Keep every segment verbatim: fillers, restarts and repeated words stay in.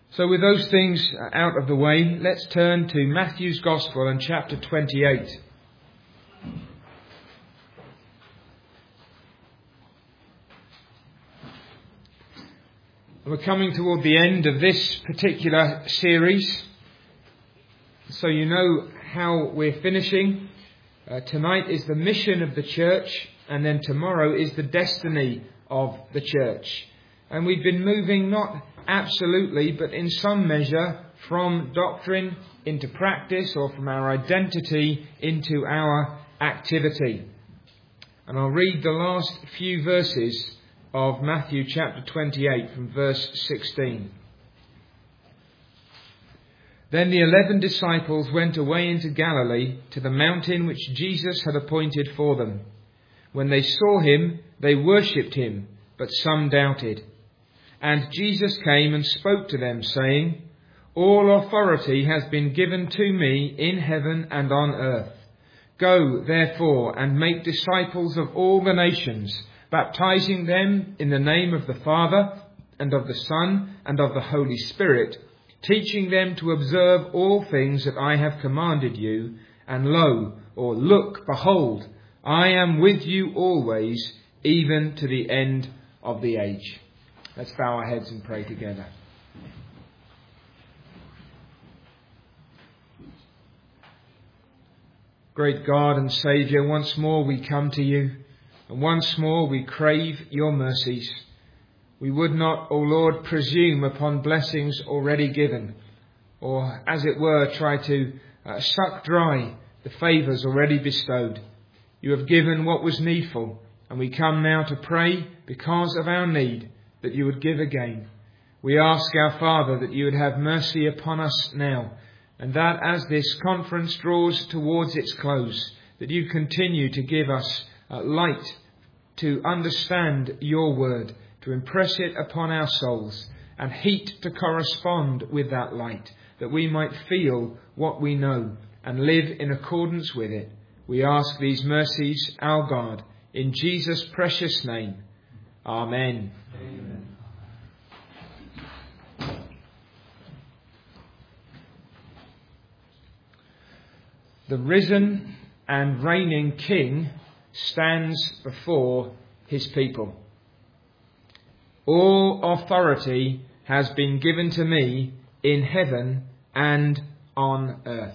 So with those things out of the way, let's turn to Matthew's Gospel and chapter twenty-eight. We're coming toward the end of this particular series, so you know how we're finishing. Uh, tonight is the mission of the church, and then tomorrow is the destiny of the church. And we've been moving not absolutely, but in some measure from doctrine into practice, or from our identity into our activity. And I'll read the last few verses of Matthew chapter twenty-eight from verse sixteen. Then the eleven disciples went away into Galilee to the mountain which Jesus had appointed for them. When they saw him, they worshipped him, but some doubted. And Jesus came and spoke to them, saying, All authority has been given to me in heaven and on earth. Go, therefore, and make disciples of all the nations, baptizing them in the name of the Father, and of the Son, and of the Holy Spirit, teaching them to observe all things that I have commanded you. And lo, or look, behold, I am with you always, even to the end of the age. Let's bow our heads and pray together. Great God and Saviour, once more we come to you, and once more we crave your mercies. We would not, O Lord, presume upon blessings already given, or, as it were, try to uh, suck dry the favours already bestowed. You have given what was needful, and we come now to pray, because of our need, that you would give again. We ask, our Father, that you would have mercy upon us now, and that as this conference draws towards its close, that you continue to give us uh, light to understand your word, to impress it upon our souls, and heat to correspond with that light, that we might feel what we know and live in accordance with it. We ask these mercies, our God, in Jesus' precious name. Amen. Amen. The risen and reigning King stands before his people. All authority has been given to me in heaven and on earth.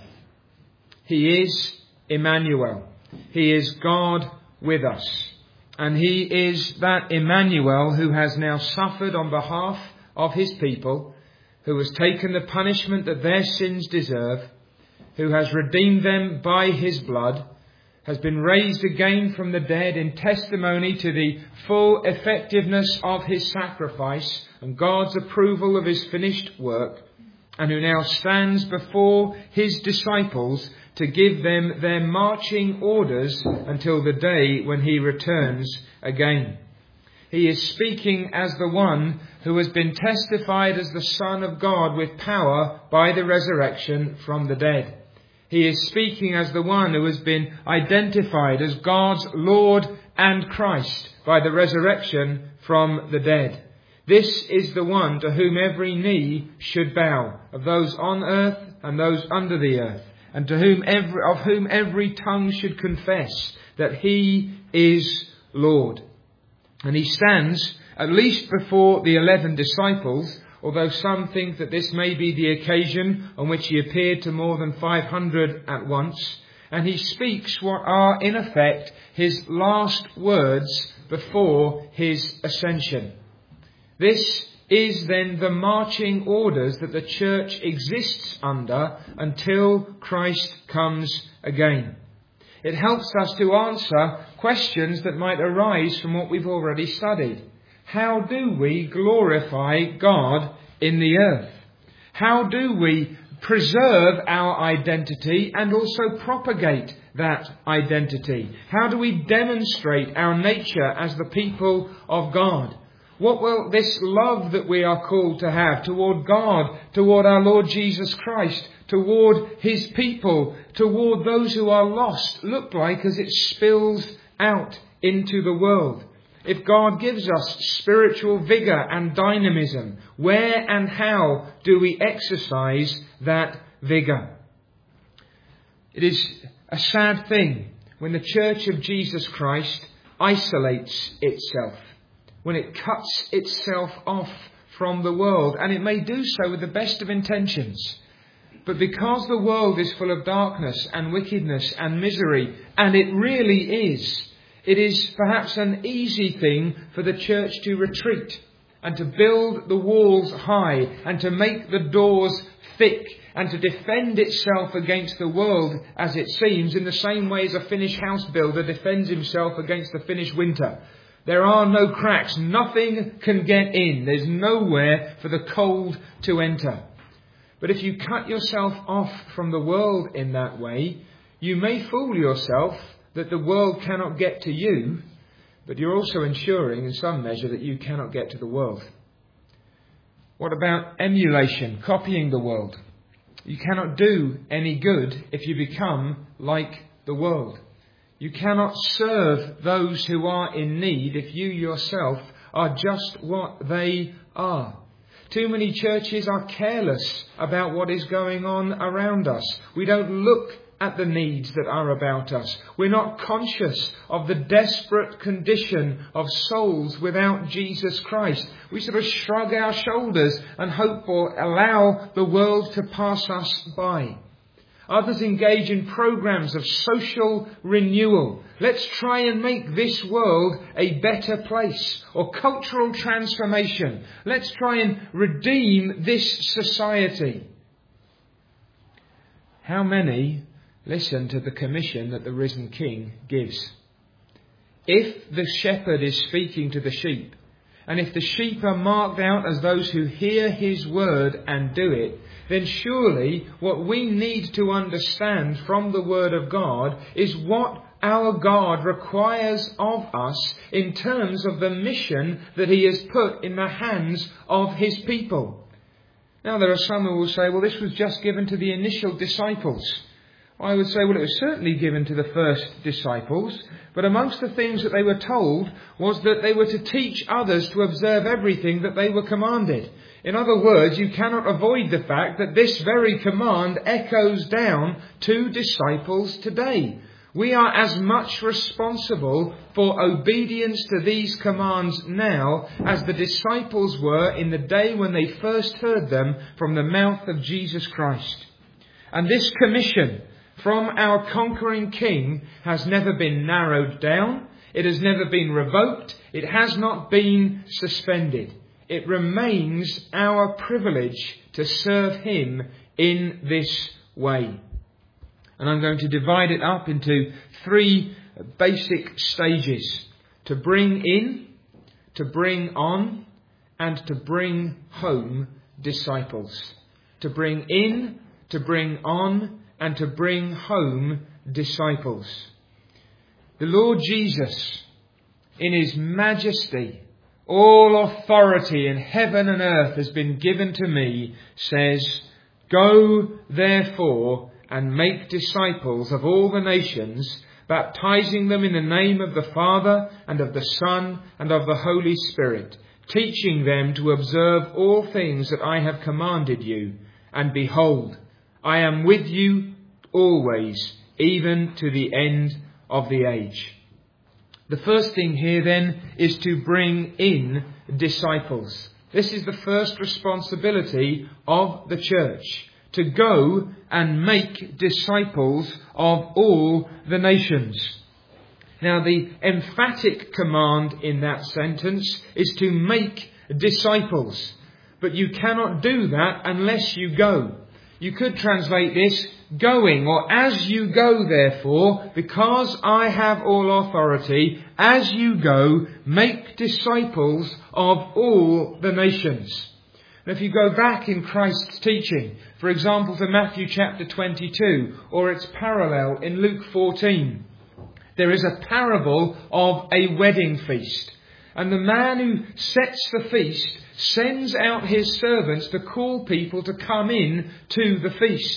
He is Emmanuel. He is God with us. And he is that Emmanuel who has now suffered on behalf of his people, who has taken the punishment that their sins deserve, who has redeemed them by his blood, has been raised again from the dead in testimony to the full effectiveness of his sacrifice and God's approval of his finished work, and who now stands before his disciples to give them their marching orders until the day when he returns again. He is speaking as the one who has been testified as the Son of God with power by the resurrection from the dead. He is speaking as the one who has been identified as God's Lord and Christ by the resurrection from the dead. This is the one to whom every knee should bow, of those on earth and those under the earth, and to whom every, of whom every tongue should confess that he is Lord. And he stands, at least before the eleven disciples, although some think that this may be the occasion on which he appeared to more than five hundred at once, and he speaks what are, in effect, his last words before his ascension. This is then the marching orders that the church exists under until Christ comes again. It helps us to answer questions that might arise from what we've already studied. How do we glorify God in the earth? How do we preserve our identity and also propagate that identity? How do we demonstrate our nature as the people of God? What will this love that we are called to have toward God, toward our Lord Jesus Christ, toward his people, toward those who are lost, look like as it spills out into the world? If God gives us spiritual vigour and dynamism, where and how do we exercise that vigour? It is a sad thing when the Church of Jesus Christ isolates itself, when it cuts itself off from the world, and it may do so with the best of intentions. But because the world is full of darkness and wickedness and misery, and it really is, it is perhaps an easy thing for the church to retreat and to build the walls high and to make the doors thick and to defend itself against the world, as it seems, in the same way as a Finnish house builder defends himself against the Finnish winter. There are no cracks. Nothing can get in. There's nowhere for the cold to enter. But if you cut yourself off from the world in that way, you may fool yourself that the world cannot get to you, but you're also ensuring in some measure that you cannot get to the world. What about emulation, copying the world? You cannot do any good if you become like the world. You cannot serve those who are in need if you yourself are just what they are. Too many churches are careless about what is going on around us. We don't look at the needs that are about us. We're not conscious of the desperate condition of souls without Jesus Christ. We sort of shrug our shoulders and hope or allow the world to pass us by. Others engage in programs of social renewal. Let's try and make this world a better place. Or cultural transformation. Let's try and redeem this society. How many listen to the commission that the risen King gives? If the shepherd is speaking to the sheep, and if the sheep are marked out as those who hear his word and do it, then surely what we need to understand from the word of God is what our God requires of us in terms of the mission that he has put in the hands of his people. Now there are some who will say, well, this was just given to the initial disciples. I would say, well, it was certainly given to the first disciples, but amongst the things that they were told was that they were to teach others to observe everything that they were commanded. In other words, you cannot avoid the fact that this very command echoes down to disciples today. We are as much responsible for obedience to these commands now as the disciples were in the day when they first heard them from the mouth of Jesus Christ. And this commission from our conquering King has never been narrowed down. It has never been revoked. It has not been suspended. It remains our privilege to serve him in this way. And I'm going to divide it up into three basic stages. To bring in, to bring on, and to bring home disciples. To bring in, to bring on, and to bring home disciples. The Lord Jesus, in his majesty, all authority in heaven and earth has been given to me, says, "Go therefore and make disciples of all the nations, baptizing them in the name of the Father and of the Son and of the Holy Spirit, teaching them to observe all things that I have commanded you. And behold, I am with you always, even to the end of the age." The first thing here then is to bring in disciples. This is the first responsibility of the church, to go and make disciples of all the nations. Now the emphatic command in that sentence is to make disciples. But you cannot do that unless you go. You could translate this, going, or as you go therefore, because I have all authority, as you go, make disciples of all the nations. And if you go back in Christ's teaching, for example to Matthew chapter twenty-two, or its parallel in Luke fourteen, there is a parable of a wedding feast. And the man who sets the feast sends out his servants to call people to come in to the feast.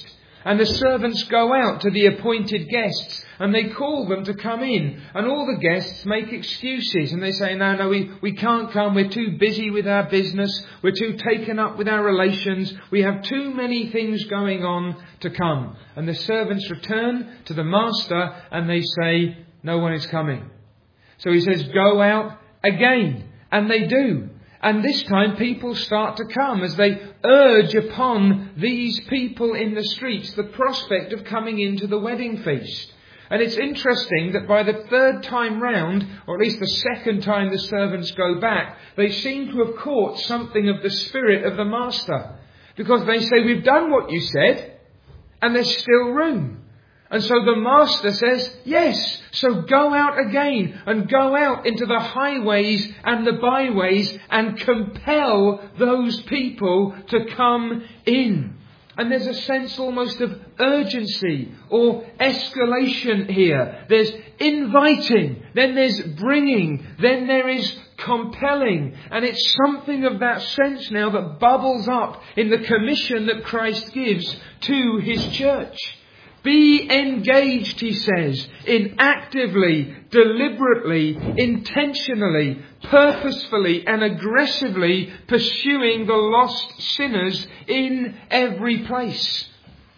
And the servants go out to the appointed guests and they call them to come in. And all the guests make excuses and they say, no, no, we, we can't come. We're too busy with our business. We're too taken up with our relations. We have too many things going on to come. And the servants return to the master and they say, no one is coming. So he says, go out again. And they do. And this time people start to come as they urge upon these people in the streets the prospect of coming into the wedding feast. And it's interesting that by the third time round, or at least the second time the servants go back, they seem to have caught something of the spirit of the master. Because they say, we've done what you said, and there's still room. And so the master says, yes, so go out again and go out into the highways and the byways and compel those people to come in. And there's a sense almost of urgency or escalation here. There's inviting, then there's bringing, then there is compelling. And it's something of that sense now that bubbles up in the commission that Christ gives to his church. Be engaged, he says, in actively, deliberately, intentionally, purposefully and aggressively pursuing the lost sinners in every place.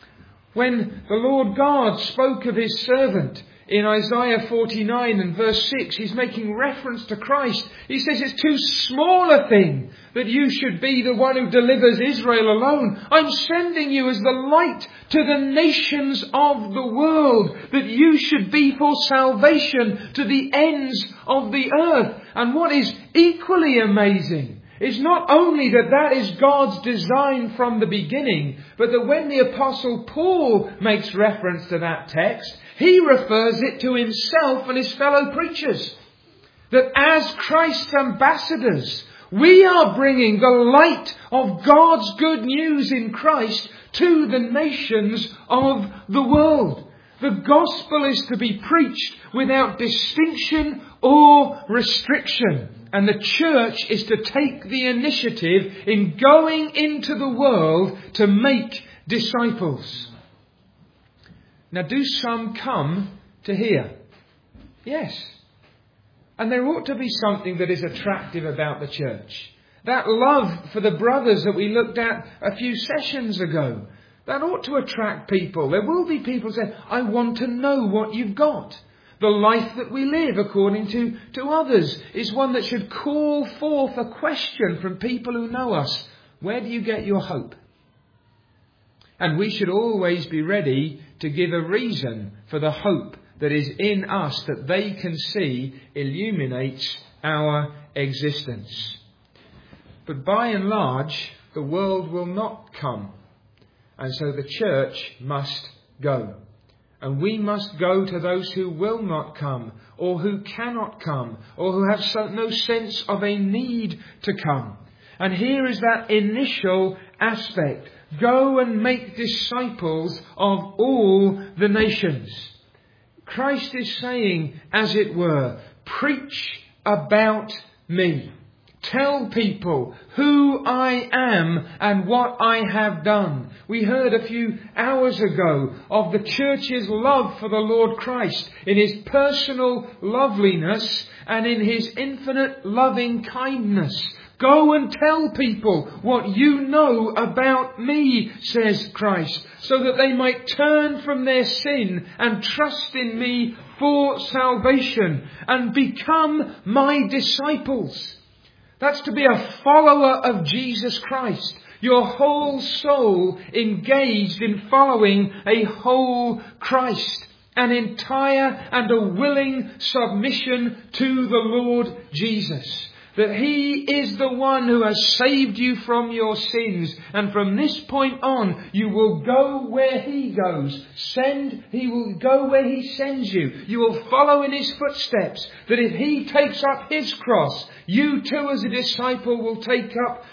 When the Lord God spoke of his servant in Isaiah forty-nine and verse six, he's making reference to Christ. He says it's too small a thing that you should be the one who delivers Israel alone. I'm sending you as the light to the nations of the world, that you should be for salvation to the ends of the earth. And what is equally amazing is not only that that is God's design from the beginning, but that when the Apostle Paul makes reference to that text, he refers it to himself and his fellow preachers. That as Christ's ambassadors, we are bringing the light of God's good news in Christ to the nations of the world. The gospel is to be preached without distinction or restriction. And the church is to take the initiative in going into the world to make disciples. Now, do some come to hear? Yes. And there ought to be something that is attractive about the church. That love for the brothers that we looked at a few sessions ago, that ought to attract people. There will be people saying, I want to know what you've got. The life that we live according to, to others is one that should call forth a question from people who know us. Where do you get your hope? And we should always be ready to give a reason for the hope that is in us that they can see illuminates our existence. But by and large, the world will not come. And so the church must go. And we must go to those who will not come, or who cannot come, or who have so, no sense of a need to come. And here is that initial aspect. Go and make disciples of all the nations. Christ is saying, as it were, preach about me. Tell people who I am and what I have done. We heard a few hours ago of the church's love for the Lord Christ in his personal loveliness and in his infinite loving kindness. Go and tell people what you know about me, says Christ, so that they might turn from their sin and trust in me for salvation and become my disciples. That's to be a follower of Jesus Christ. Your whole soul engaged in following a whole Christ. An entire and a willing submission to the Lord Jesus. That he is the one who has saved you from your sins. And from this point on, you will go where he goes. Send, he will go where he sends you. You will follow in his footsteps. That if he takes up his cross, you too as a disciple will take up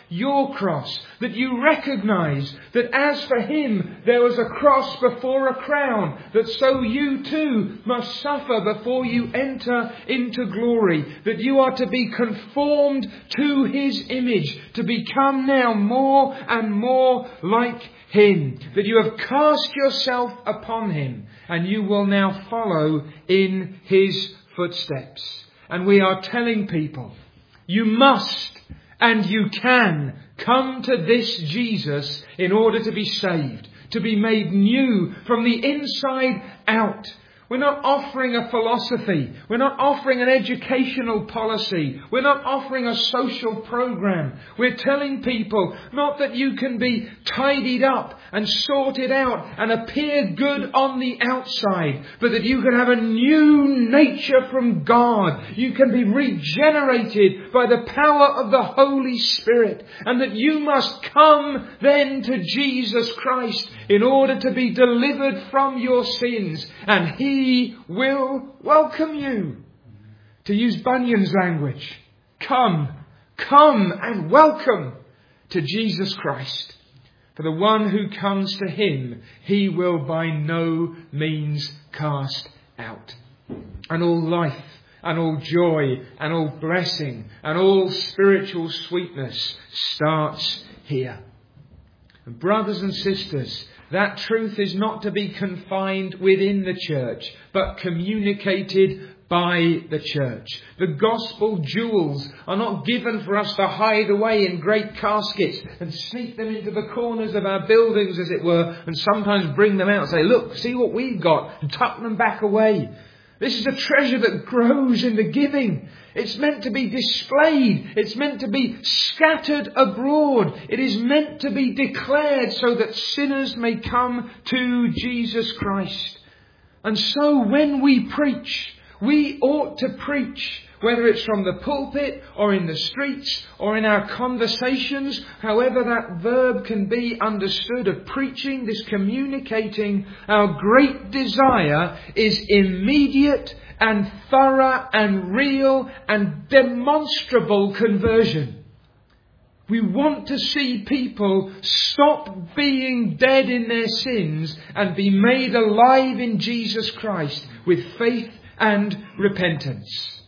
your cross, that you recognize that as for him there was a cross before a crown, that so you too must suffer before you enter into glory, that you are to be conformed to his image, to become now more and more like him, that you have cast yourself upon him and you will now follow in his footsteps. And we are telling people, you must and you can come to this Jesus in order to be saved, to be made new from the inside out. We're not offering a philosophy. We're not offering an educational policy. We're not offering a social program. We're telling people not that you can be tidied up and sorted out and appear good on the outside, but that you can have a new nature from God. You can be regenerated by the power of the Holy Spirit, and that you must come then to Jesus Christ in order to be delivered from your sins, and He He will welcome you. To use Bunyan's language, come, come and welcome to Jesus Christ. For the one who comes to him, he will by no means cast out. And all life and all joy and all blessing and all spiritual sweetness starts here. And brothers and sisters, that truth is not to be confined within the church, but communicated by the church. The gospel jewels are not given for us to hide away in great caskets and sneak them into the corners of our buildings, as it were, and sometimes bring them out and say, look, see what we've got, and tuck them back away. This is a treasure that grows in the giving. It's meant to be displayed. It's meant to be scattered abroad. It is meant to be declared so that sinners may come to Jesus Christ. And so when we preach, we ought to preach, whether it's from the pulpit or in the streets or in our conversations, however that verb can be understood of preaching, this communicating, our great desire is immediate and thorough and real and demonstrable conversion. We want to see people stop being dead in their sins and be made alive in Jesus Christ with faith and repentance.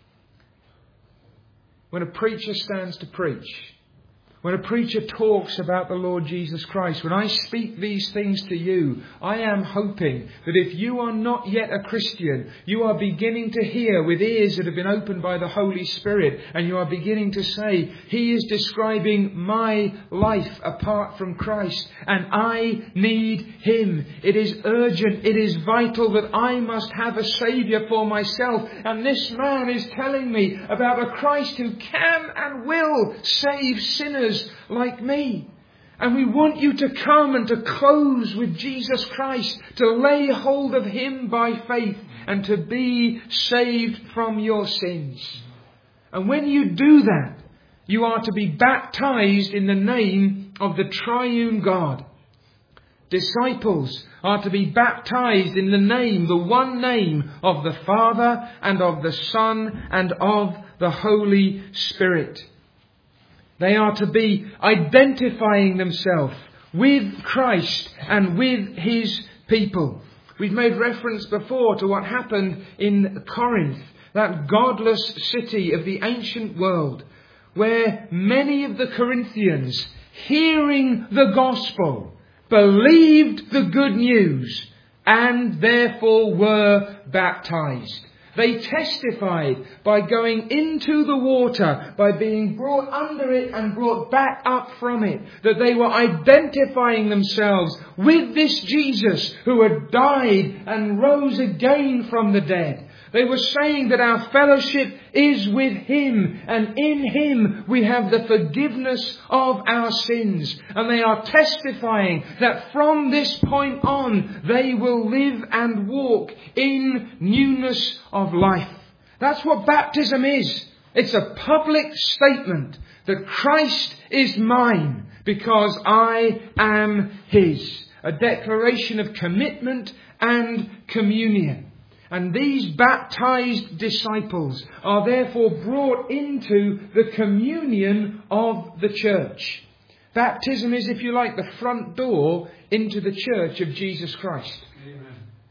When a preacher stands to preach, when a preacher talks about the Lord Jesus Christ, when I speak these things to you, I am hoping that if you are not yet a Christian, you are beginning to hear with ears that have been opened by the Holy Spirit, and you are beginning to say, He is describing my life apart from Christ, and I need Him. It is urgent, it is vital that I must have a Saviour for myself, and this man is telling me about a Christ who can and will save sinners like me. And we want you to come and to close with Jesus Christ, to lay hold of Him by faith and to be saved from your sins. And when you do that, you are to be baptized in the name of the triune God. Disciples are to be baptized in the name, the one name of the Father and of the Son and of the Holy Spirit. They are to be identifying themselves with Christ and with His people. We've made reference before to what happened in Corinth, that godless city of the ancient world, where many of the Corinthians, hearing the gospel, believed the good news and therefore were baptized. They testified by going into the water, by being brought under it and brought back up from it, that they were identifying themselves with this Jesus who had died and rose again from the dead. They were saying that our fellowship is with Him, and in Him we have the forgiveness of our sins. And they are testifying that from this point on they will live and walk in newness of life. That's what baptism is. It's a public statement that Christ is mine because I am His. A declaration of commitment and communion. And these baptized disciples are therefore brought into the communion of the church. Baptism is, if you like, the front door into the church of Jesus Christ. Amen.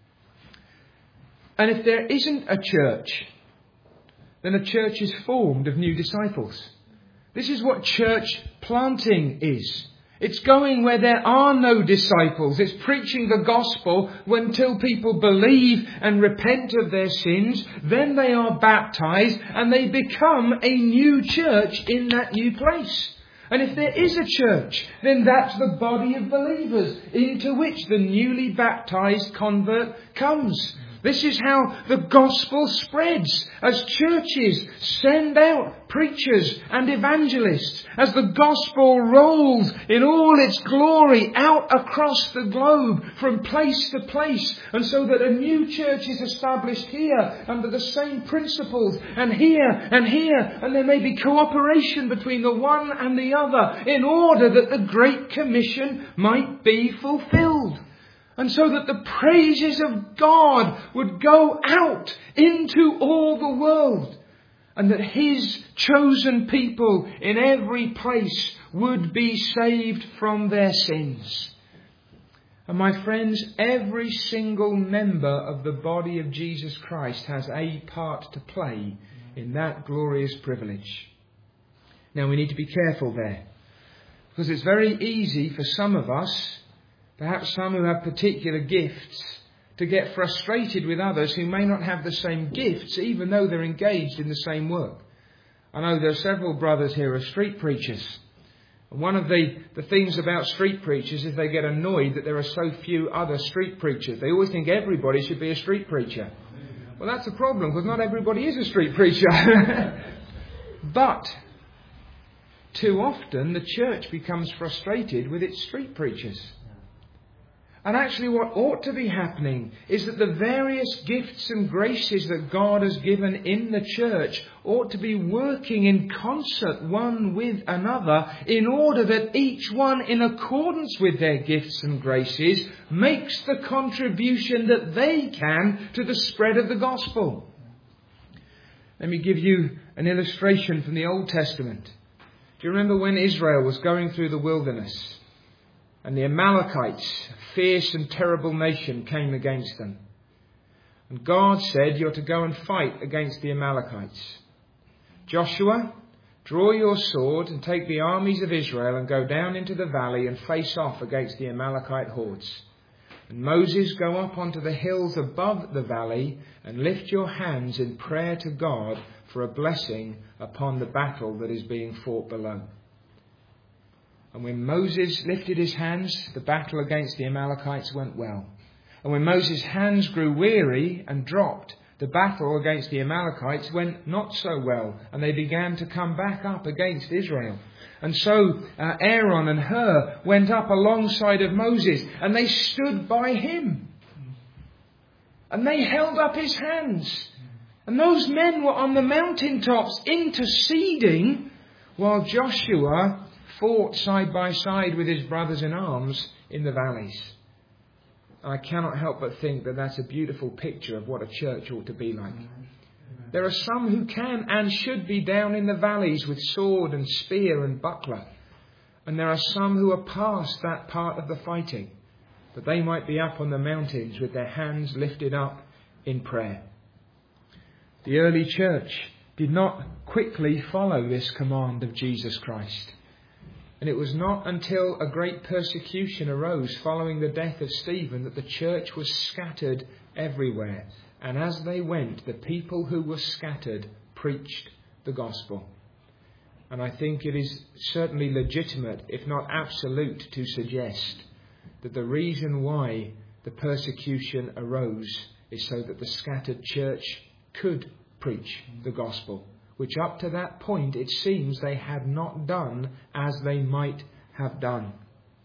And if there isn't a church, then a church is formed of new disciples. This is what church planting is. It's going where there are no disciples. It's preaching the gospel until people believe and repent of their sins. Then they are baptized and they become a new church in that new place. And if there is a church, then that's the body of believers into which the newly baptized convert comes. This is how the gospel spreads as churches send out preachers and evangelists, as the gospel rolls in all its glory out across the globe from place to place, and so that a new church is established here under the same principles, and here and here, and there may be cooperation between the one and the other in order that the Great Commission might be fulfilled. And so that the praises of God would go out into all the world. And that His chosen people in every place would be saved from their sins. And my friends, every single member of the body of Jesus Christ has a part to play in that glorious privilege. Now we need to be careful there. Because it's very easy for some of us, perhaps some who have particular gifts, to get frustrated with others who may not have the same gifts, even though they're engaged in the same work. I know there are several brothers here who are street preachers. And one of the, the things about street preachers is they get annoyed that there are so few other street preachers. They always think everybody should be a street preacher. Well, that's a problem, because not everybody is a street preacher. But too often the church becomes frustrated with its street preachers. And actually what ought to be happening is that the various gifts and graces that God has given in the church ought to be working in concert one with another in order that each one, in accordance with their gifts and graces, makes the contribution that they can to the spread of the gospel. Let me give you an illustration from the Old Testament. Do you remember when Israel was going through the wilderness? And the Amalekites, a fierce and terrible nation, came against them. And God said, you're to go and fight against the Amalekites. Joshua, draw your sword and take the armies of Israel and go down into the valley and face off against the Amalekite hordes. And Moses, go up onto the hills above the valley and lift your hands in prayer to God for a blessing upon the battle that is being fought below. And when Moses lifted his hands, the battle against the Amalekites went well. And when Moses' hands grew weary and dropped, the battle against the Amalekites went not so well. And they began to come back up against Israel. And so uh, Aaron and Hur went up alongside of Moses, and they stood by him. And they held up his hands. And those men were on the mountaintops interceding while Joshua fought side by side with his brothers in arms in the valleys. I cannot help but think that that's a beautiful picture of what a church ought to be like. There are some who can and should be down in the valleys with sword and spear and buckler. And there are some who are past that part of the fighting. But they might be up on the mountains with their hands lifted up in prayer. The early church did not quickly follow this command of Jesus Christ. And it was not until a great persecution arose following the death of Stephen that the church was scattered everywhere. And as they went, the people who were scattered preached the gospel. And I think it is certainly legitimate, if not absolute, to suggest that the reason why the persecution arose is so that the scattered church could preach the gospel, which up to that point it seems they had not done as they might have done.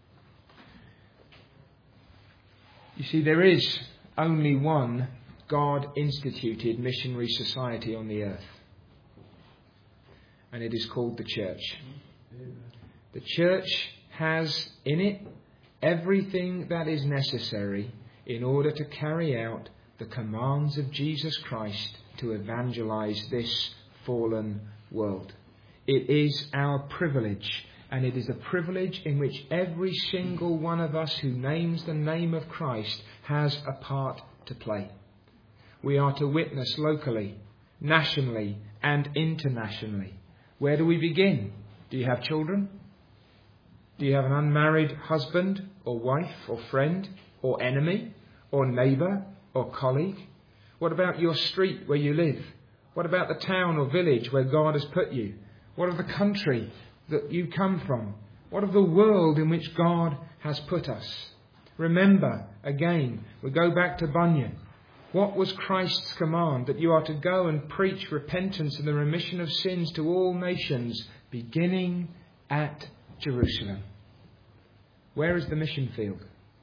You see, there is only one God-instituted missionary society on the earth. And it is called the church. The church has in it everything that is necessary in order to carry out the commands of Jesus Christ to evangelize this fallen world. It is our privilege, and it is a privilege in which every single one of us who names the name of Christ has a part to play. We are to witness locally, nationally, and internationally. Where do we begin? Do you have children? Do you have an unmarried husband or wife or friend or enemy or neighbour or colleague? What about your street where you live? What about the town or village where God has put you? What of the country that you come from? What of the world in which God has put us? Remember, again, we go back to Bunyan. What was Christ's command? That you are to go and preach repentance and the remission of sins to all nations, beginning at Jerusalem. Where is the mission field?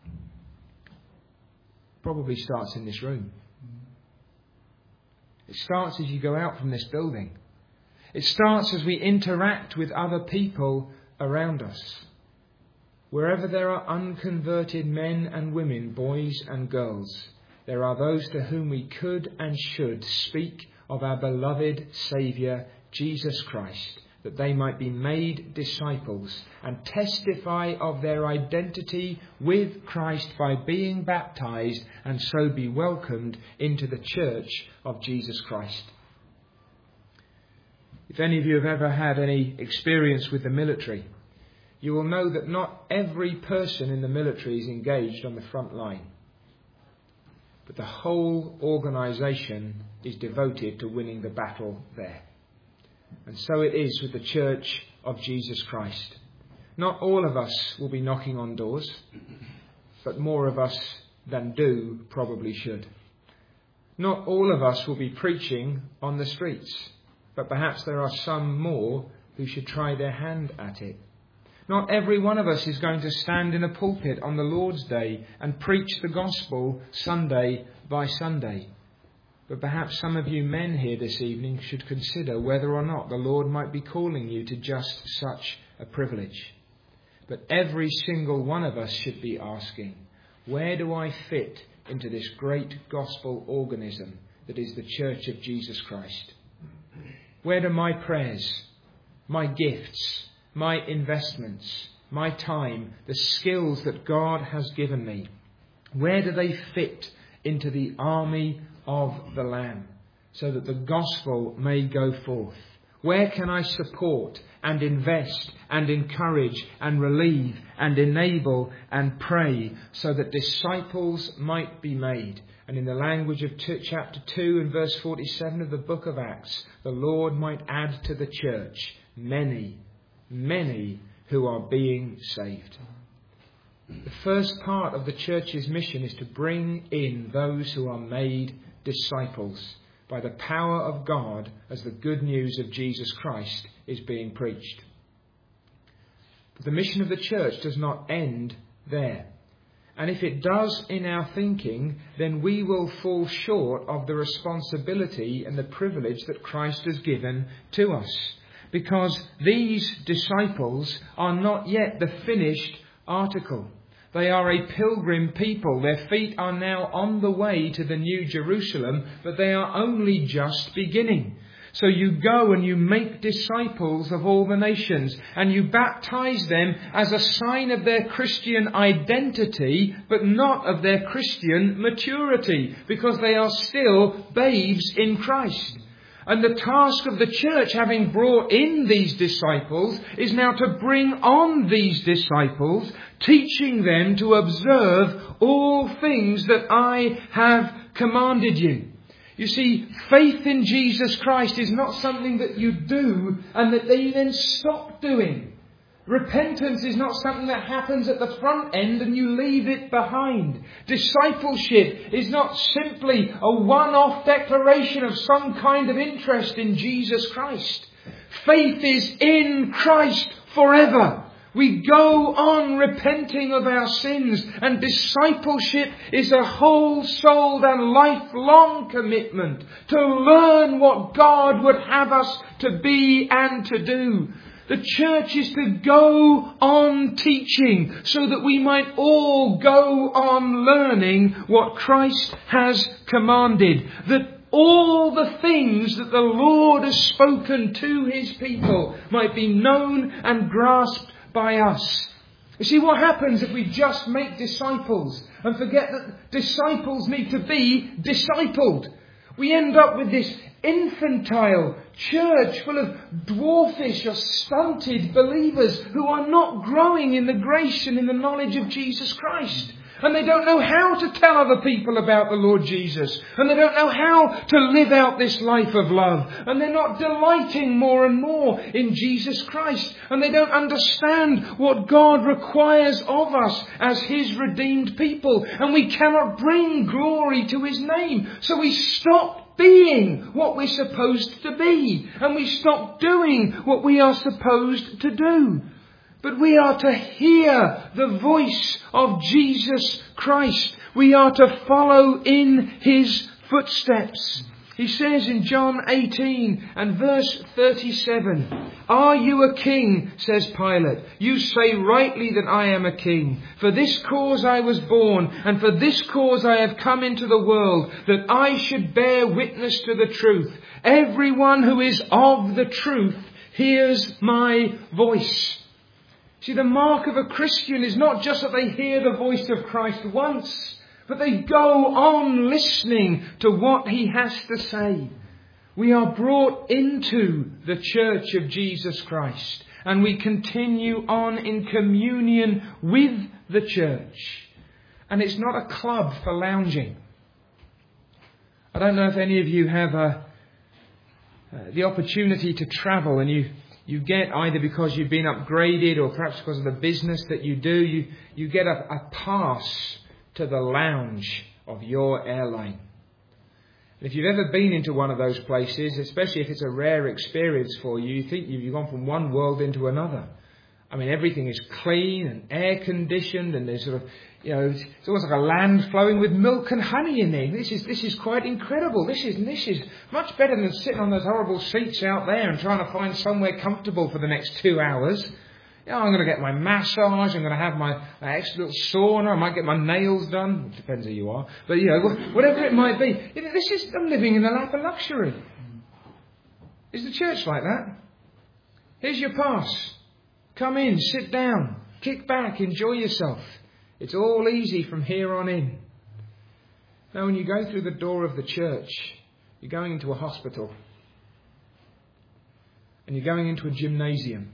Probably starts in this room. It starts as you go out from this building. It starts as we interact with other people around us. Wherever there are unconverted men and women, boys and girls, there are those to whom we could and should speak of our beloved Saviour, Jesus Christ, that they might be made disciples and testify of their identity with Christ by being baptized and so be welcomed into the church of Jesus Christ. If any of you have ever had any experience with the military, you will know that not every person in the military is engaged on the front line. But the whole organisation is devoted to winning the battle there. And so it is with the Church of Jesus Christ. Not all of us will be knocking on doors, but more of us than do probably should. Not all of us will be preaching on the streets, but perhaps there are some more who should try their hand at it. Not every one of us is going to stand in a pulpit on the Lord's Day and preach the gospel Sunday by Sunday. But perhaps some of you men here this evening should consider whether or not the Lord might be calling you to just such a privilege. But every single one of us should be asking, where do I fit into this great gospel organism that is the Church of Jesus Christ? Where do my prayers, my gifts, my investments, my time, the skills that God has given me, where do they fit into the army of the Lamb so that the gospel may go forth? Where can I support and invest and encourage and relieve and enable and pray so that disciples might be made? And in the language of chapter two and verse forty-seven of the book of Acts, the Lord might add to the church many, many who are being saved. The first part of the church's mission is to bring in those who are made disciples by the power of God as the good news of Jesus Christ is being preached. But the mission of the church does not end there. And if it does in our thinking, then we will fall short of the responsibility and the privilege that Christ has given to us. Because these disciples are not yet the finished article. They are a pilgrim people. Their feet are now on the way to the New Jerusalem, but they are only just beginning. So you go and you make disciples of all the nations, and you baptize them as a sign of their Christian identity, but not of their Christian maturity, because they are still babes in Christ. And the task of the church, having brought in these disciples, is now to bring on these disciples, teaching them to observe all things that I have commanded you. You see, faith in Jesus Christ is not something that you do and that they then stop doing. Repentance is not something that happens at the front end and you leave it behind. Discipleship is not simply a one-off declaration of some kind of interest in Jesus Christ. Faith is in Christ forever. We go on repenting of our sins, and discipleship is a whole-souled and lifelong commitment to learn what God would have us to be and to do. The church is to go on teaching so that we might all go on learning what Christ has commanded. That all the things that the Lord has spoken to his people might be known and grasped by us. You see, what happens if we just make disciples and forget that disciples need to be discipled? We end up with this infantile church full of dwarfish or stunted believers who are not growing in the grace and in the knowledge of Jesus Christ. And they don't know how to tell other people about the Lord Jesus. And they don't know how to live out this life of love. And they're not delighting more and more in Jesus Christ. And they don't understand what God requires of us as his redeemed people. And we cannot bring glory to his name. So we stop being what we're supposed to be. And we stop doing what we are supposed to do. But we are to hear the voice of Jesus Christ. We are to follow in his footsteps. He says in John eighteen and verse thirty-seven, "Are you a king?" says Pilate. "You say rightly that I am a king. For this cause I was born, and for this cause I have come into the world, that I should bear witness to the truth. Everyone who is of the truth hears my voice." See, the mark of a Christian is not just that they hear the voice of Christ once, but they go on listening to what he has to say. We are brought into the church of Jesus Christ, and we continue on in communion with the church. And it's not a club for lounging. I don't know if any of you have a, uh, the opportunity to travel, and you You get, either because you've been upgraded or perhaps because of the business that you do, you, you get a, a pass to the lounge of your airline. And if you've ever been into one of those places, especially if it's a rare experience for you, you think you've gone from one world into another. I mean, everything is clean and air conditioned, and there's sort of, you know, it's, it's almost like a land flowing with milk and honey in there. This is this is quite incredible. This is this is much better than sitting on those horrible seats out there and trying to find somewhere comfortable for the next two hours. You know, I'm going to get my massage. I'm going to have my, my extra little sauna. I might get my nails done. It depends who you are, but you know, whatever it might be. You know, this is I'm living in the lap of luxury. Is the church like that? Here's your pass. Come in, sit down, kick back, enjoy yourself. It's all easy from here on in. Now, when you go through the door of the church, you're going into a hospital. And you're going into a gymnasium.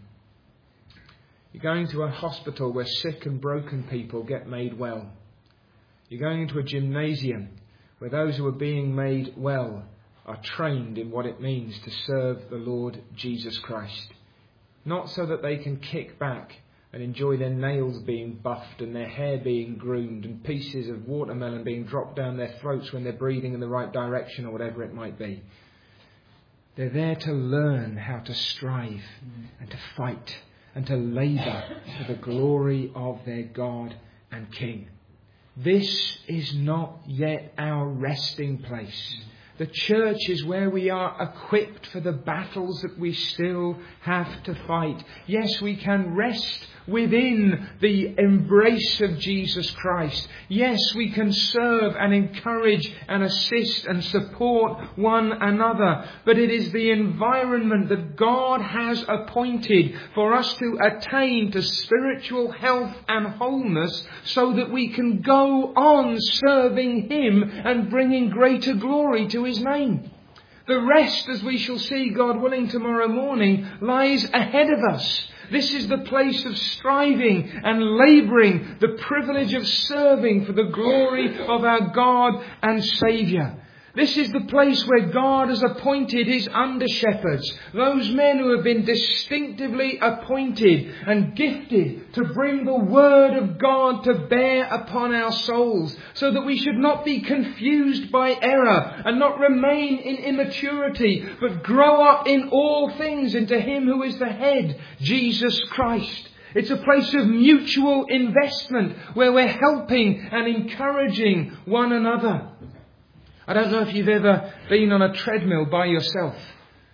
You're going to a hospital where sick and broken people get made well. You're going into a gymnasium where those who are being made well are trained in what it means to serve the Lord Jesus Christ. Not so that they can kick back and enjoy their nails being buffed and their hair being groomed and pieces of watermelon being dropped down their throats when they're breathing in the right direction or whatever it might be. They're there to learn how to strive and to fight and to labour for the glory of their God and King. This is not yet our resting place. The church is where we are equipped for the battles that we still have to fight. Yes, we can rest within the embrace of Jesus Christ. Yes, we can serve and encourage and assist and support one another. But it is the environment that God has appointed for us to attain to spiritual health and wholeness so that we can go on serving him and bringing greater glory to his name. The rest, as we shall see, God willing, tomorrow morning, lies ahead of us. This is the place of striving and labouring, the privilege of serving for the glory of our God and Saviour. This is the place where God has appointed his under-shepherds, those men who have been distinctively appointed and gifted to bring the word of God to bear upon our souls, so that we should not be confused by error and not remain in immaturity, but grow up in all things into him who is the head, Jesus Christ. It's a place of mutual investment where we're helping and encouraging one another. I don't know if you've ever been on a treadmill by yourself.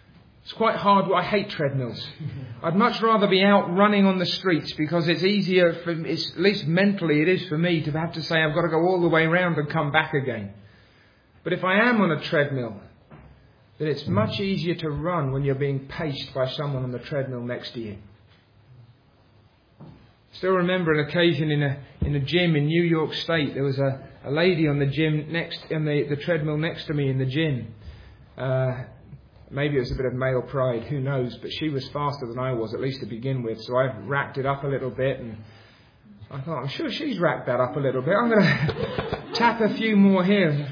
It's quite hard. I hate treadmills. I'd much rather be out running on the streets because it's easier, for, it's, at least mentally it is for me, to have to say I've got to go all the way round and come back again. But if I am on a treadmill, then it's much easier to run when you're being paced by someone on the treadmill next to you. Still remember an occasion in a in a gym in New York State. There was a, a lady on the gym next on the, the treadmill next to me in the gym. Uh, maybe it was a bit of male pride, who knows? But she was faster than I was, at least to begin with. So I racked it up a little bit, and I thought, I'm sure she's racked that up a little bit. I'm going to tap a few more here.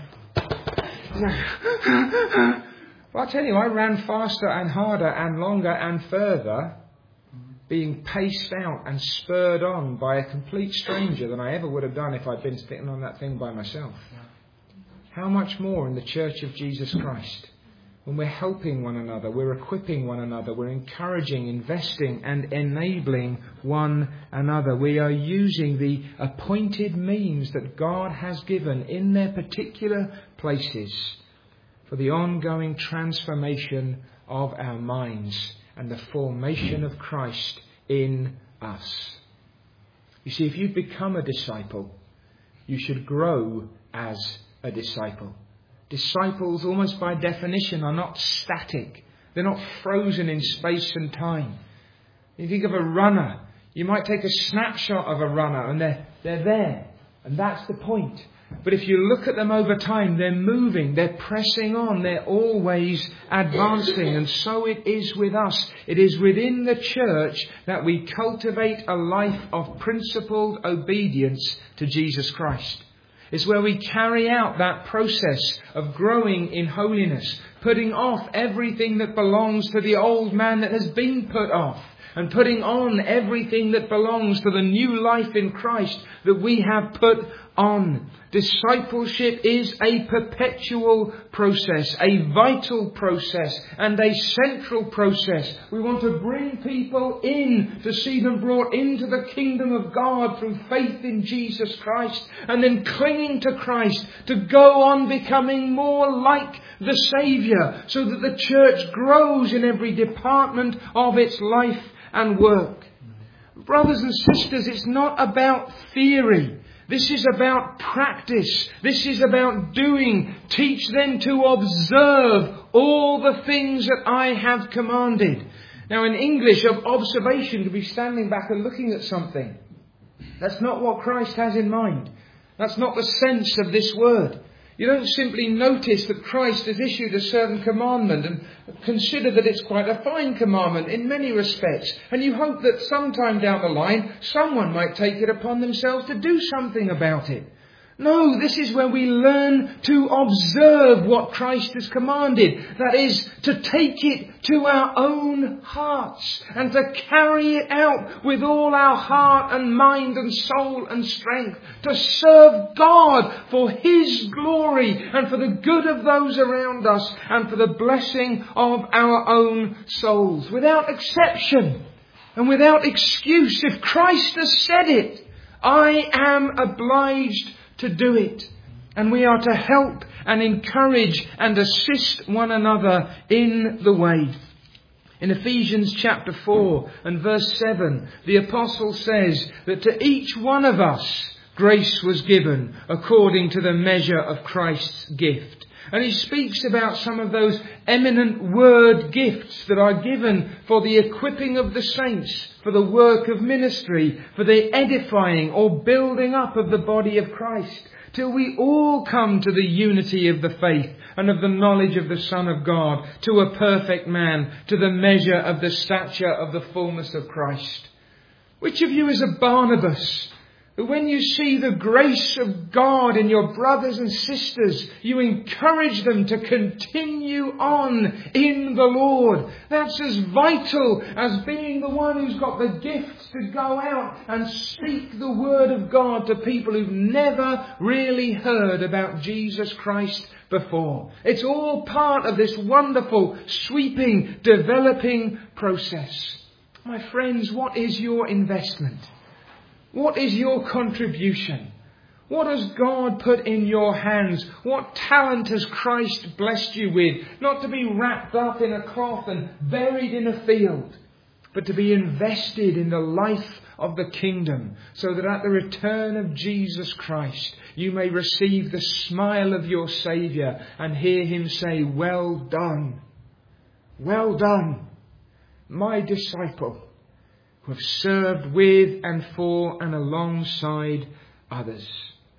Well, I'll tell you, I ran faster and harder and longer and further, being paced out and spurred on by a complete stranger than I ever would have done if I'd been sitting on that thing by myself. How much more in the Church of Jesus Christ? When we're helping one another, we're equipping one another, we're encouraging, investing and enabling one another. We are using the appointed means that God has given in their particular places for the ongoing transformation of our minds and the formation of Christ in us. You see, if you've become a disciple, you should grow as a disciple. Disciples, almost by definition, are not static. They're not frozen in space and time. You think of a runner. You might take a snapshot of a runner and they're, they're there. And that's the point. But if you look at them over time, they're moving, they're pressing on, they're always advancing. And so it is with us. It is within the church that we cultivate a life of principled obedience to Jesus Christ. It's where we carry out that process of growing in holiness, putting off everything that belongs to the old man that has been put off, and putting on everything that belongs to the new life in Christ that we have put on. Discipleship is a perpetual process, a vital process, and a central process. We want to bring people in to see them brought into the kingdom of God through faith in Jesus Christ, and then clinging to Christ to go on becoming more like the Saviour, so that the church grows in every department of its life and work. Brothers and sisters, it's not about theory. This is about practice. This is about doing. Teach them to observe all the things that I have commanded. Now, in English, of observation could be standing back and looking at something. That's not what Christ has in mind. That's not the sense of this word. You don't simply notice that Christ has issued a certain commandment and consider that it's quite a fine commandment in many respects. And you hope that sometime down the line, someone might take it upon themselves to do something about it. No, this is where we learn to observe what Christ has commanded. That is, to take it to our own hearts and to carry it out with all our heart and mind and soul and strength. To serve God for His glory and for the good of those around us and for the blessing of our own souls. Without exception and without excuse. If Christ has said it, I am obliged to do it. And we are to help and encourage and assist one another in the way. In Ephesians chapter four and verse seven, the apostle says that to each one of us grace was given according to the measure of Christ's gift. And he speaks about some of those eminent word gifts that are given for the equipping of the saints, for the work of ministry, for the edifying or building up of the body of Christ, till we all come to the unity of the faith and of the knowledge of the Son of God, to a perfect man, to the measure of the stature of the fullness of Christ. Which of you is a Barnabas? But when you see the grace of God in your brothers and sisters, you encourage them to continue on in the Lord. That's as vital as being the one who's got the gifts to go out and speak the word of God to people who've never really heard about Jesus Christ before. It's all part of this wonderful, sweeping, developing process. My friends, what is your investment? What is your contribution? What has God put in your hands? What talent has Christ blessed you with? Not to be wrapped up in a cloth and buried in a field, but to be invested in the life of the kingdom, so that at the return of Jesus Christ you may receive the smile of your Saviour and hear him say, "Well done, well done, my disciple, who have served with and for and alongside others."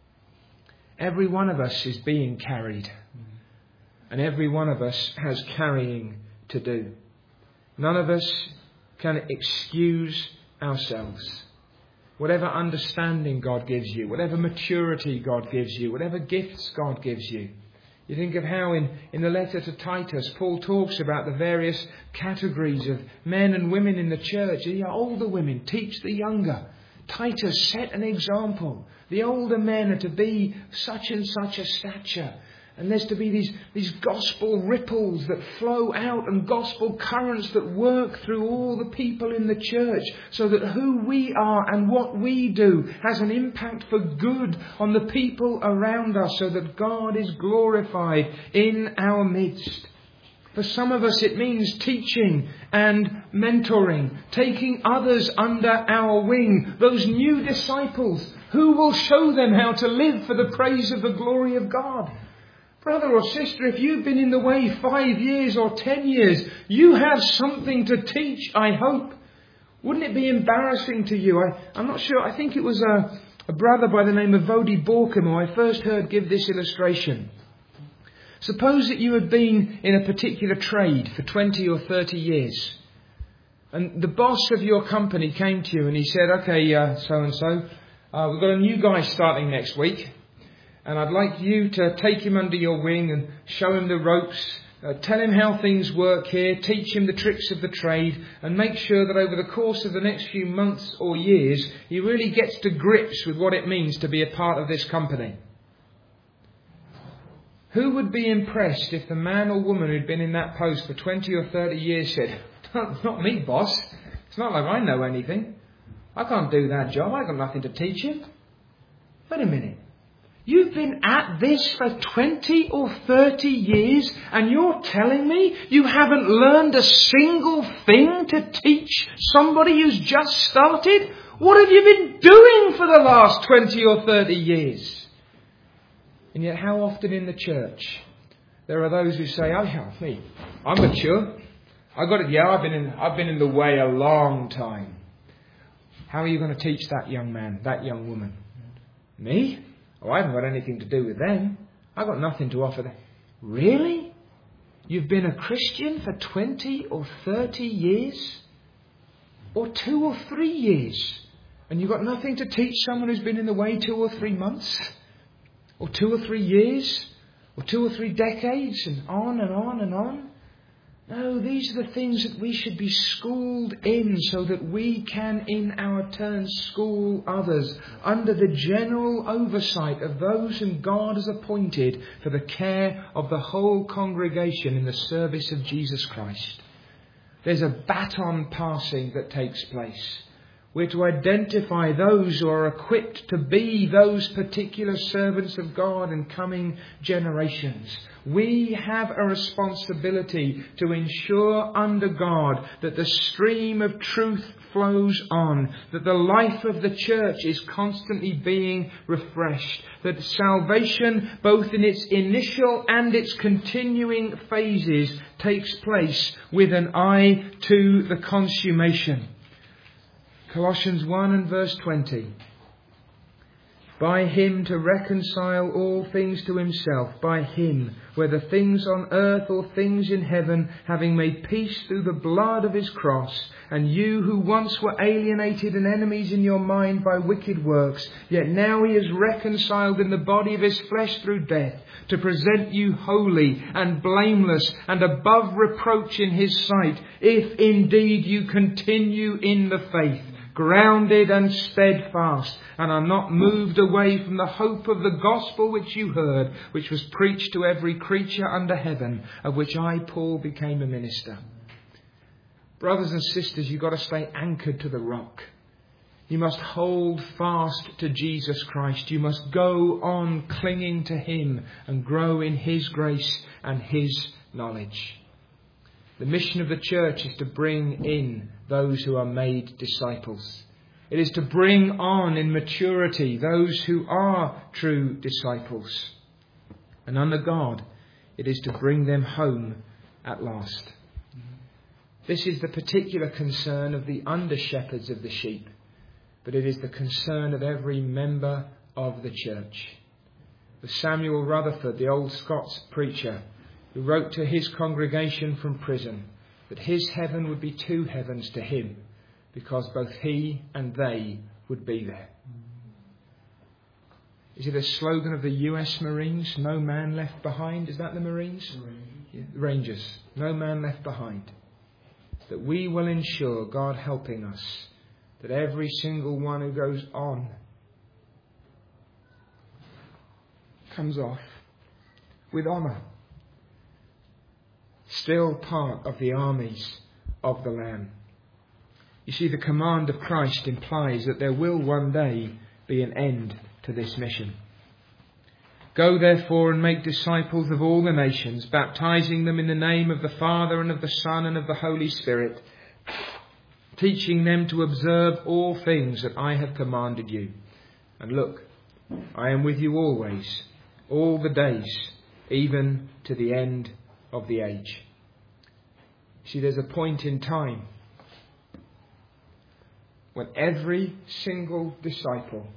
Every one of us is being carried, and every one of us has carrying to do. None of us can excuse ourselves. Whatever understanding God gives you, whatever maturity God gives you, whatever gifts God gives you. You think of how in, in the letter to Titus, Paul talks about the various categories of men and women in the church. The older women teach the younger. Titus set an example. The older men are to be such and such a stature. And there's to be these, these gospel ripples that flow out and gospel currents that work through all the people in the church, so that who we are and what we do has an impact for good on the people around us, so that God is glorified in our midst. For some of us it means teaching and mentoring, taking others under our wing, those new disciples who will show them how to live for the praise of the glory of God. Brother or sister, if you've been in the way five years or ten years, you have something to teach, I hope. Wouldn't it be embarrassing to you? I, I'm not sure. I think it was a, a brother by the name of Vodi Borkum who I first heard give this illustration. Suppose that you had been in a particular trade for twenty or thirty years. And the boss of your company came to you and he said, "Okay, uh, so-and-so, uh, we've got a new guy starting next week. And I'd like you to take him under your wing and show him the ropes, uh, tell him how things work here, teach him the tricks of the trade, and make sure that over the course of the next few months or years, he really gets to grips with what it means to be a part of this company." Who would be impressed if the man or woman who'd been in that post for twenty or thirty years said, "Not me, boss. It's not like I know anything. I can't do that job. I've got nothing to teach him." Wait a minute. You've been at this for twenty or thirty years and you're telling me you haven't learned a single thing to teach somebody who's just started? What have you been doing for the last twenty or thirty years? And yet how often in the church there are those who say, "Oh yeah, me, I'm mature. I got it. Yeah, I've been in, I've been in the way a long time." How are you going to teach that young man, that young woman? Me? Oh, I haven't got anything to do with them. I've got nothing to offer them. Really? You've been a Christian for twenty or thirty years? Or two or three years? And you've got nothing to teach someone who's been in the way two or three months? Or two or three years? Or two or three decades? And on and on and on? No, these are the things that we should be schooled in, so that we can in our turn school others under the general oversight of those whom God has appointed for the care of the whole congregation in the service of Jesus Christ. There's a baton passing that takes place. We're to identify those who are equipped to be those particular servants of God in coming generations. We have a responsibility to ensure under God that the stream of truth flows on, that the life of the church is constantly being refreshed, that salvation, both in its initial and its continuing phases, takes place with an eye to the consummation. Colossians one and verse twenty. By him to reconcile all things to himself, by him, whether things on earth or things in heaven, having made peace through the blood of his cross. And you who once were alienated and enemies in your mind by wicked works, yet now he is reconciled in the body of his flesh through death, to present you holy and blameless and above reproach in his sight, if indeed you continue in the faith, grounded and steadfast, and are not moved away from the hope of the gospel which you heard, which was preached to every creature under heaven, of which I, Paul, became a minister. Brothers and sisters, you've got to stay anchored to the rock. You must hold fast to Jesus Christ. You must go on clinging to Him and grow in His grace and His knowledge. The mission of the church is to bring in those who are made disciples. It is to bring on in maturity those who are true disciples. And under God, it is to bring them home at last. This is the particular concern of the under-shepherds of the sheep, but it is the concern of every member of the church. The Samuel Rutherford, the old Scots preacher, who wrote to his congregation from prison that his heaven would be two heavens to him, because both he and they would be there. Is it a slogan of the U S Marines? No man left behind. Is that the Marines? Yeah, Rangers. No man left behind. That we will ensure, God helping us, that every single one who goes on comes off with honour. Still part of the armies of the Lamb. You see, the command of Christ implies that there will one day be an end to this mission. Go therefore and make disciples of all the nations, baptizing them in the name of the Father and of the Son and of the Holy Spirit, teaching them to observe all things that I have commanded you. And look, I am with you always, all the days, even to the end of the age. See, there's a point in time when every single disciple,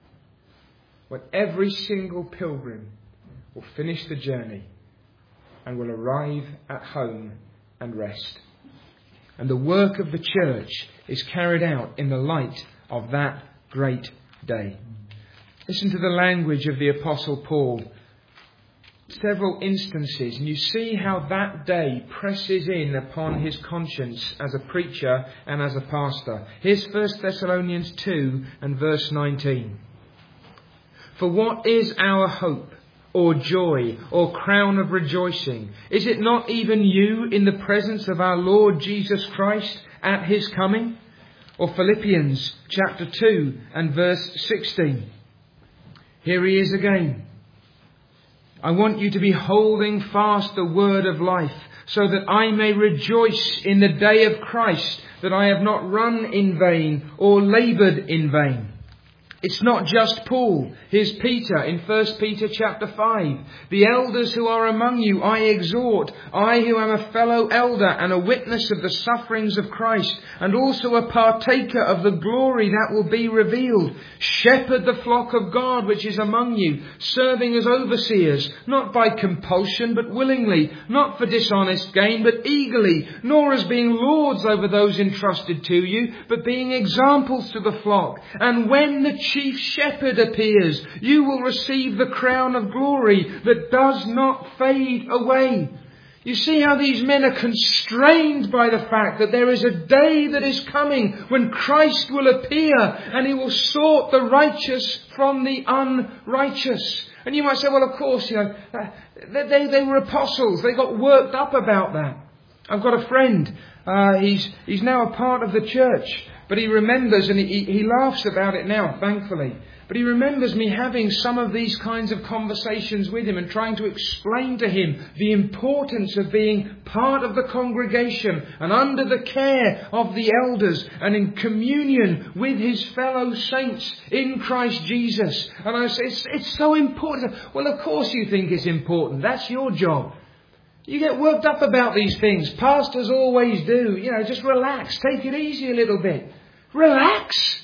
when every single pilgrim will finish the journey and will arrive at home and rest. And the work of the church is carried out in the light of that great day. Listen to the language of the Apostle Paul. Several instances, and you see how that day presses in upon his conscience as a preacher and as a pastor. Here's First Thessalonians two and verse nineteen. For what is our hope, or joy, or crown of rejoicing? Is it not even you in the presence of our Lord Jesus Christ at His coming? Or Philippians chapter two and verse sixteen. Here he is again. I want you to be holding fast the word of life, so that I may rejoice in the day of Christ, that I have not run in vain or laboured in vain. It's not just Paul. Here's Peter in First Peter chapter five. The elders who are among you I exhort, I who am a fellow elder and a witness of the sufferings of Christ, and also a partaker of the glory that will be revealed. Shepherd the flock of God which is among you, serving as overseers, not by compulsion but willingly, not for dishonest gain but eagerly, nor as being lords over those entrusted to you, but being examples to the flock. And when the chief shepherd appears, you will receive the crown of glory that does not fade away. You see how these men are constrained by the fact that there is a day that is coming when Christ will appear and He will sort the righteous from the unrighteous. And you might say, well, of course, you know, they, they were apostles. They got worked up about that. I've got a friend. Uh, he's, he's now a part of the church. But he remembers, and he, he laughs about it now, thankfully. But he remembers me having some of these kinds of conversations with him and trying to explain to him the importance of being part of the congregation and under the care of the elders and in communion with his fellow saints in Christ Jesus. And I say, it's, it's so important. Well, of course you think it's important. That's your job. You get worked up about these things. Pastors always do. You know, just relax. Take it easy a little bit. Relax.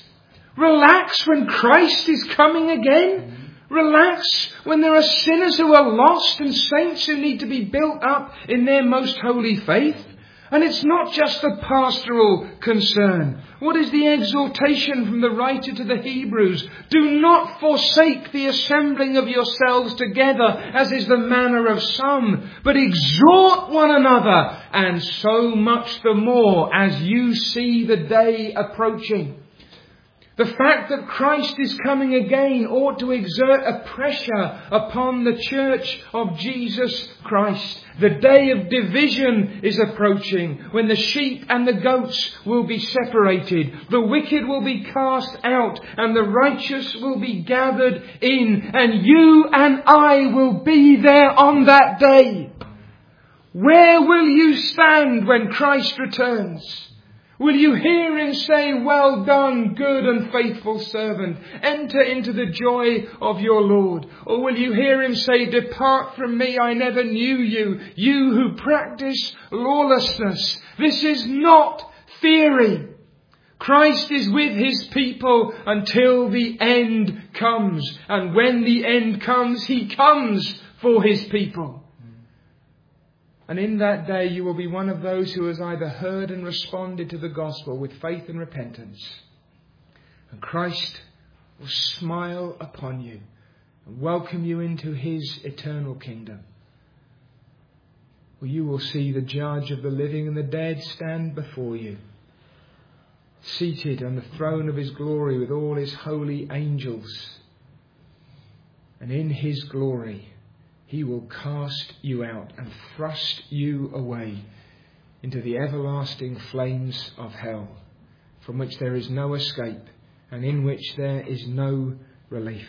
Relax when Christ is coming again. Relax when there are sinners who are lost and saints who need to be built up in their most holy faith. And it's not just a pastoral concern. What is the exhortation from the writer to the Hebrews? Do not forsake the assembling of yourselves together, as is the manner of some, but exhort one another, and so much the more as you see the day approaching. The fact that Christ is coming again ought to exert a pressure upon the church of Jesus Christ. The day of division is approaching, when the sheep and the goats will be separated. The wicked will be cast out and the righteous will be gathered in. And you and I will be there on that day. Where will you stand when Christ returns? Will you hear him say, "Well done, good and faithful servant. Enter into the joy of your Lord"? Or will you hear him say, "Depart from me, I never knew you, you who practice lawlessness"? This is not theory. Christ is with his people until the end comes. And when the end comes, he comes for his people. And in that day you will be one of those who has either heard and responded to the gospel with faith and repentance. And Christ will smile upon you and welcome you into his eternal kingdom. Or you will see the judge of the living and the dead stand before you, seated on the throne of his glory with all his holy angels. And in his glory he will cast you out and thrust you away into the everlasting flames of hell, from which there is no escape and in which there is no relief.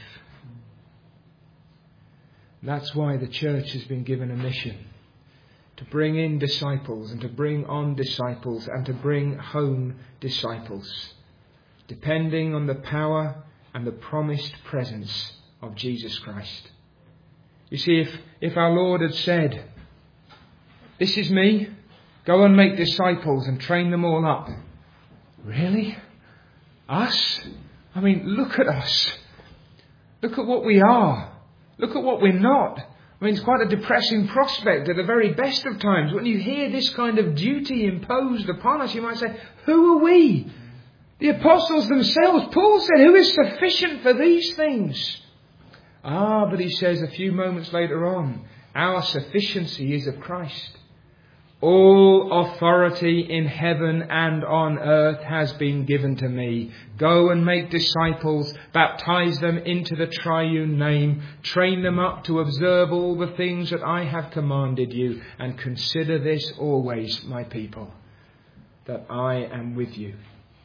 That's why the church has been given a mission: to bring in disciples and to bring on disciples and to bring home disciples, depending on the power and the promised presence of Jesus Christ. You see, if, if our Lord had said, "This is me, go and make disciples and train them all up." Really? Us? I mean, look at us. Look at what we are. Look at what we're not. I mean, it's quite a depressing prospect at the very best of times. When you hear this kind of duty imposed upon us, you might say, who are we? The apostles themselves, Paul said, who is sufficient for these things? Ah, but he says a few moments later on, our sufficiency is of Christ. All authority in heaven and on earth has been given to me. Go and make disciples, baptize them into the triune name, train them up to observe all the things that I have commanded you, and consider this always, my people, that I am with you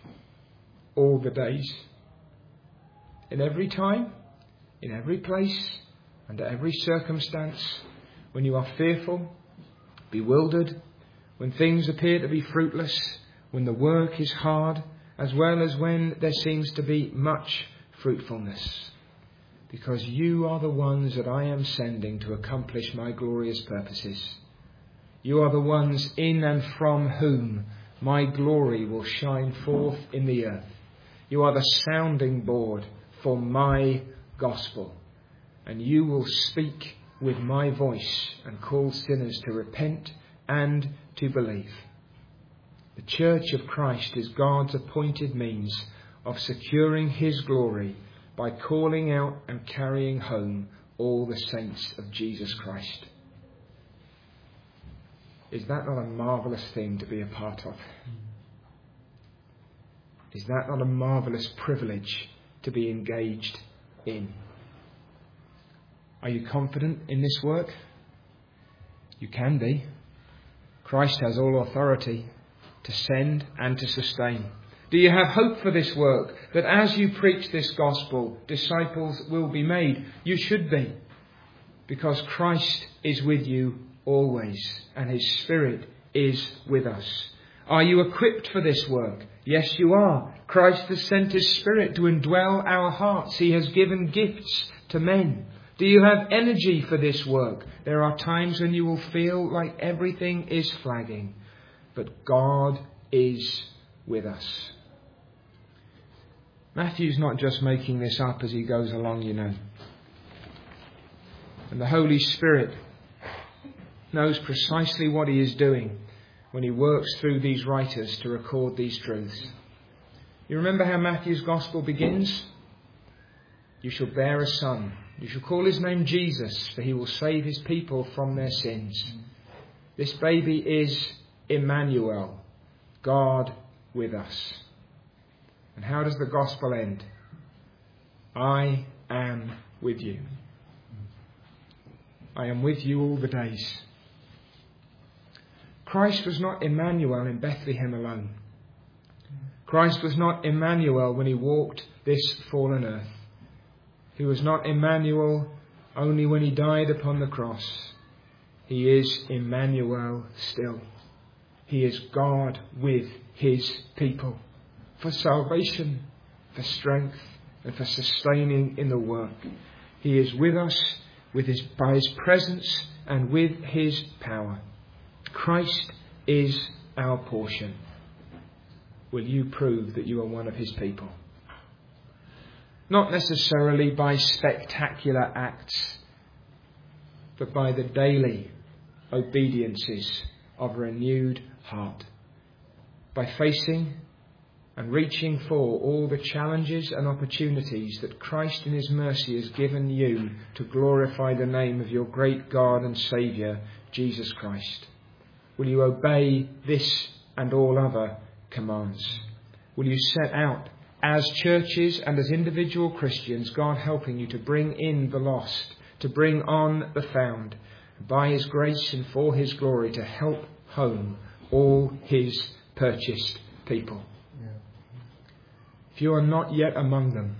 all the days, in every time, in every place, under every circumstance, when you are fearful, bewildered, when things appear to be fruitless, when the work is hard, as well as when there seems to be much fruitfulness. Because you are the ones that I am sending to accomplish my glorious purposes. You are the ones in and from whom my glory will shine forth in the earth. You are the sounding board for my gospel, and you will speak with my voice and call sinners to repent and to believe. The Church of Christ is God's appointed means of securing his glory by calling out and carrying home all the saints of Jesus Christ. Is that not a marvellous thing to be a part of? Is that not a marvellous privilege to be engaged in? Are you confident in this work? You can be. Christ has all authority to send and to sustain. Do you have hope for this work, that as you preach this gospel, disciples will be made? You should be, because Christ is with you always, and his Spirit is with us. Are you equipped for this work? Yes, you are. Christ has sent his Spirit to indwell our hearts. He has given gifts to men. Do you have energy for this work? There are times when you will feel like everything is flagging, but God is with us. Matthew's not just making this up as he goes along, you know. And the Holy Spirit knows precisely what he is doing when he works through these writers to record these truths. You remember how Matthew's Gospel begins? You shall bear a son. You shall call his name Jesus, for he will save his people from their sins. This baby is Emmanuel, God with us. And how does the gospel end? I am with you. I am with you all the days. Christ was not Emmanuel in Bethlehem alone. Christ was not Emmanuel when he walked this fallen earth. He was not Emmanuel only when he died upon the cross. He is Emmanuel still. He is God with his people for salvation, for strength, and for sustaining in the work. He is with us with his, by his presence and with his power. Christ is our portion. Will you prove that you are one of his people? Not necessarily by spectacular acts, but by the daily obediences of a renewed heart. By facing and reaching for all the challenges and opportunities that Christ in his mercy has given you to glorify the name of your great God and Saviour, Jesus Christ. Will you obey this and all other commands? Will you set out as churches and as individual Christians, God helping you to bring in the lost, to bring on the found, by his grace and for his glory, to help home all his purchased people? Yeah. If you are not yet among them,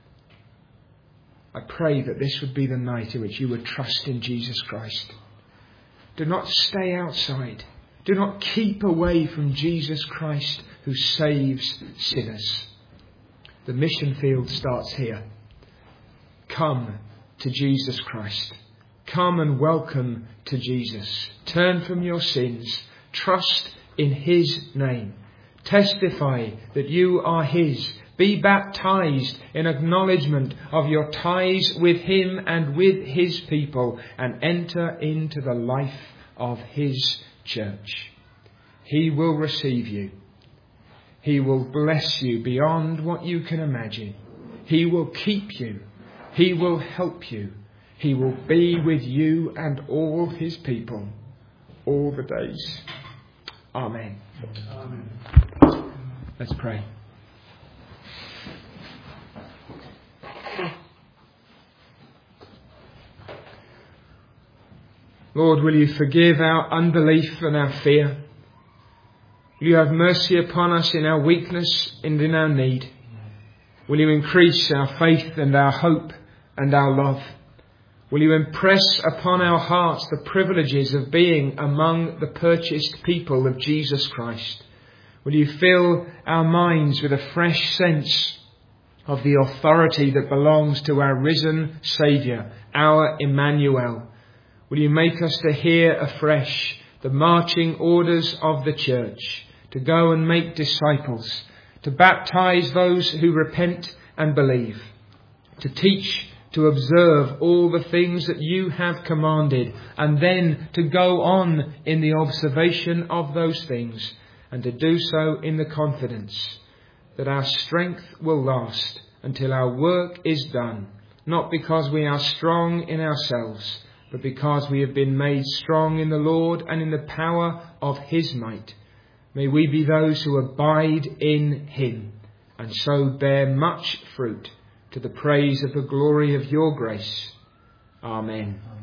I pray that this would be the night in which you would trust in Jesus Christ. Do not stay outside. Do not keep away from Jesus Christ who saves sinners. The mission field starts here. Come to Jesus Christ. Come and welcome to Jesus. Turn from your sins. Trust in his name. Testify that you are his. Be baptized in acknowledgement of your ties with him and with his people, and enter into the life of his church. He will receive you. He will bless you beyond what you can imagine. He will keep you. He will help you. He will be with you and all his people all the days. Amen. Amen. Let's pray. Lord, will you forgive our unbelief and our fear? Will you have mercy upon us in our weakness and in our need? Will you increase our faith and our hope and our love? Will you impress upon our hearts the privileges of being among the purchased people of Jesus Christ? Will you fill our minds with a fresh sense of the authority that belongs to our risen Saviour, our Emmanuel? Will you make us to hear afresh the marching orders of the church, to go and make disciples, to baptize those who repent and believe, to teach, to observe all the things that you have commanded, and then to go on in the observation of those things, and to do so in the confidence that our strength will last until our work is done, not because we are strong in ourselves, but because we have been made strong in the Lord and in the power of his might. May we be those who abide in him, and so bear much fruit to the praise of the glory of your grace. Amen.